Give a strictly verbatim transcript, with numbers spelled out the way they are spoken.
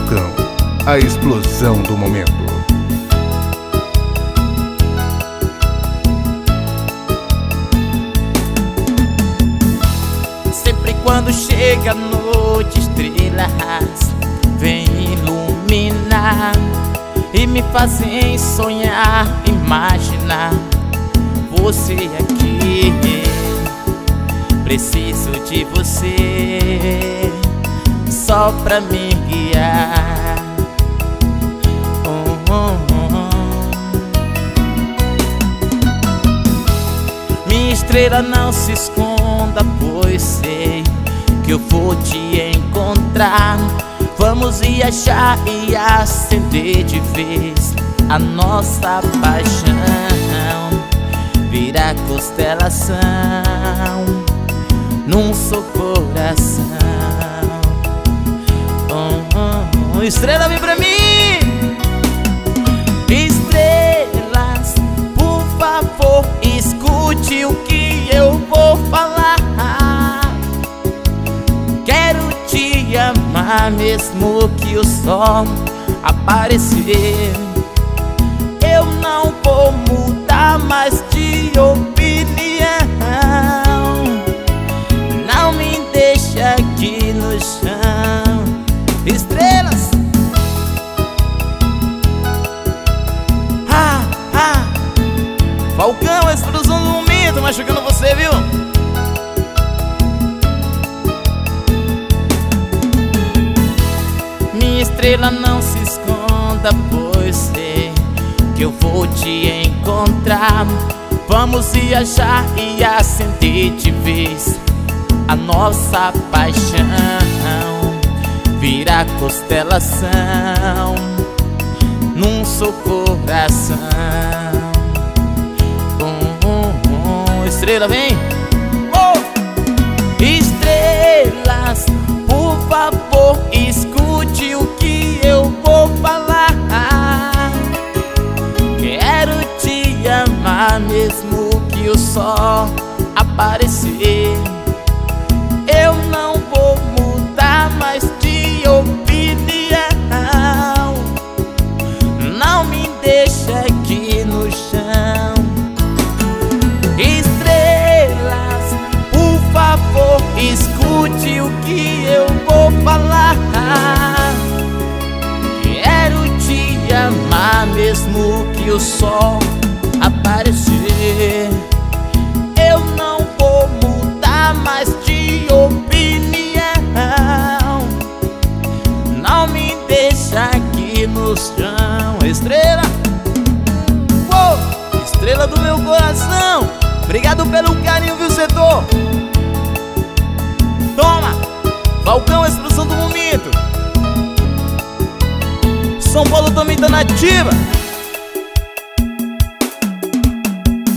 Falcão, a explosão do momento. Sempre quando chega a noite, estrelas vêm iluminar e me fazem sonhar, imaginar você aqui. Preciso de você só pra me guiar. Oh, oh, oh. Minha estrela, não se esconda, pois sei que eu vou te encontrar. Vamos viajar e acender de vez a nossa paixão. Virar constelação num só coração. Oh, oh, oh. Estrela, vem pra mim. Estrelas, por favor, escute o que eu vou falar. Quero te amar mesmo que o sol aparecer. Eu não vou mudar mais de opinião. Não me deixa aqui no chão. Estrelas. Ah, ah. Falcão, a explosão do momento, machucando você, viu? Minha estrela, não se esconda, pois sei que eu vou te encontrar. Vamos viajar e acender de vez a nossa paixão. Virar constelação num só coração. Oh, oh, oh. Estrela, vem. Oh! Estrelas, por favor, escute o que eu vou falar. Quero te amar mesmo que o sol aparecer. Eu não vou mudar mais de opinião. Não me deixa aqui no chão. Estrelas, por favor, escute o que eu vou falar. Quero te amar mesmo que o sol aparecer. Eu não vou mudar mais de opinião. Não me deixa aqui no chão. Estrela, oh, estrela do meu coração, obrigado pelo carinho, viu, setor? Toma, Falcão, a explosão do momento. São Paulo também tá nativa.